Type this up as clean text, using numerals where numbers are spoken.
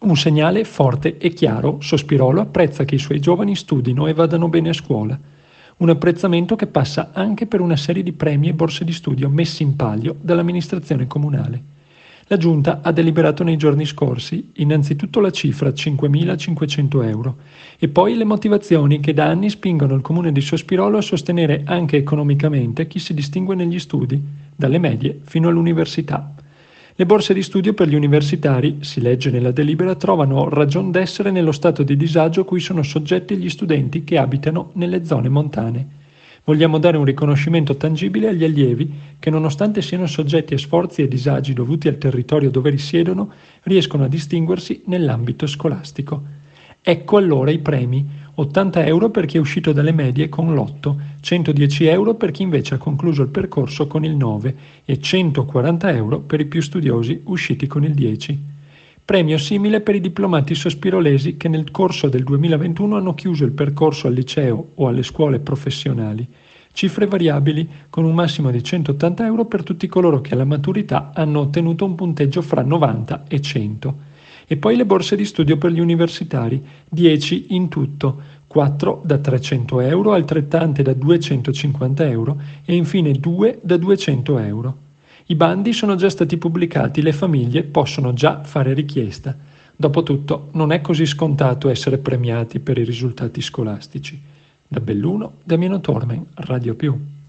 Un segnale forte e chiaro, Sospirolo apprezza che i suoi giovani studino e vadano bene a scuola. Un apprezzamento che passa anche per una serie di premi e borse di studio messi in palio dall'amministrazione comunale. La Giunta ha deliberato nei giorni scorsi innanzitutto la cifra 5.500 euro e poi le motivazioni che da anni spingono il comune di Sospirolo a sostenere anche economicamente chi si distingue negli studi, dalle medie fino all'università. Le borse di studio per gli universitari, si legge nella delibera, trovano ragion d'essere nello stato di disagio cui sono soggetti gli studenti che abitano nelle zone montane. Vogliamo dare un riconoscimento tangibile agli allievi che, nonostante siano soggetti a sforzi e disagi dovuti al territorio dove risiedono, riescono a distinguersi nell'ambito scolastico. Ecco allora i premi: 80 euro per chi è uscito dalle medie con l'8, 110 euro per chi invece ha concluso il percorso con il 9 e 140 euro per i più studiosi usciti con il 10. Premio simile per i diplomati sospirolesi che nel corso del 2021 hanno chiuso il percorso al liceo o alle scuole professionali. Cifre variabili, con un massimo di 180 euro per tutti coloro che alla maturità hanno ottenuto un punteggio fra 90 e 100. E poi le borse di studio per gli universitari, 10 in tutto, 4 da 300 euro, altrettante da 250 euro e infine 2 da 200 euro. I bandi sono già stati pubblicati, le famiglie possono già fare richiesta. Dopotutto non è così scontato essere premiati per i risultati scolastici. Da Belluno, Damiano Tormen, Radio Più.